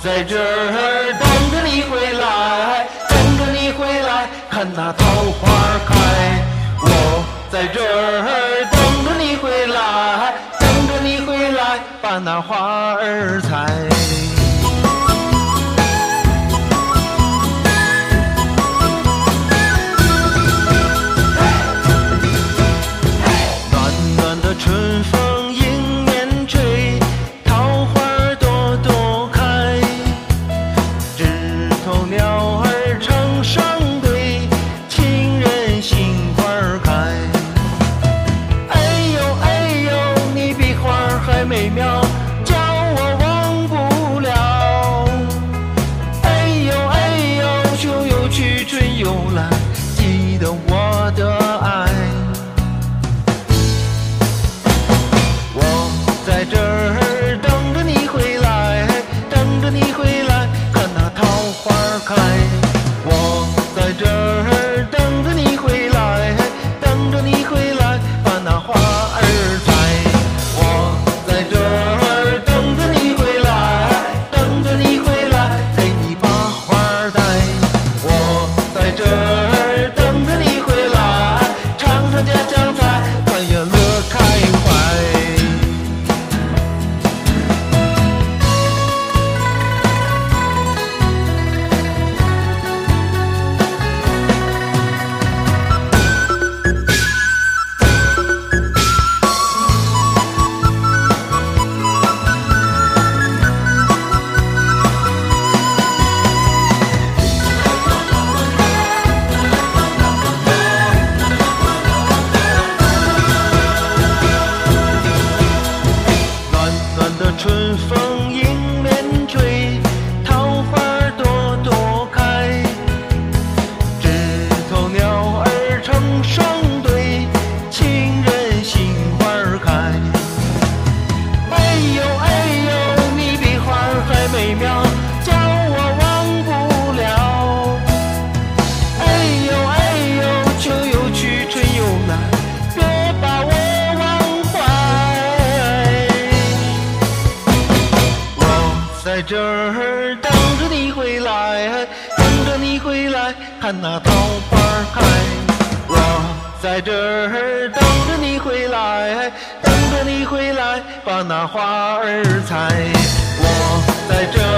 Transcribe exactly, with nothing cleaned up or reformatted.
在这儿等着你回来，等着你回来，看那桃花开。我在这儿等着你回来，等着你回来，把那花儿采。暖暖的春风迎面吹，桃花朵朵开，枝头鸟儿成双对，情人心花开。哎呦哎呦，你比花儿还美妙，叫我忘不了。哎呦哎呦，秋又去春又来，记得我的爱。在这儿等着你回来，等着你回来，看那桃花开。我在这儿等着你回来，等着你回来，把那花儿采。我在这儿等着你回来，等着你回来，给你把花儿戴。我在这儿等着你回来，尝尝家乡菜，团圆乐开怀。春风迎面吹，桃花朵朵开，枝头鸟儿成双对，情人心花开。哎呦哎呦，你比花儿还美妙，叫我忘不了。哎呦哎呦，秋又去春又来，别把我在这儿等着你回来，等着你回来，看那桃花开。我在这儿等着你回来，等着你回来，把那花儿采。我在这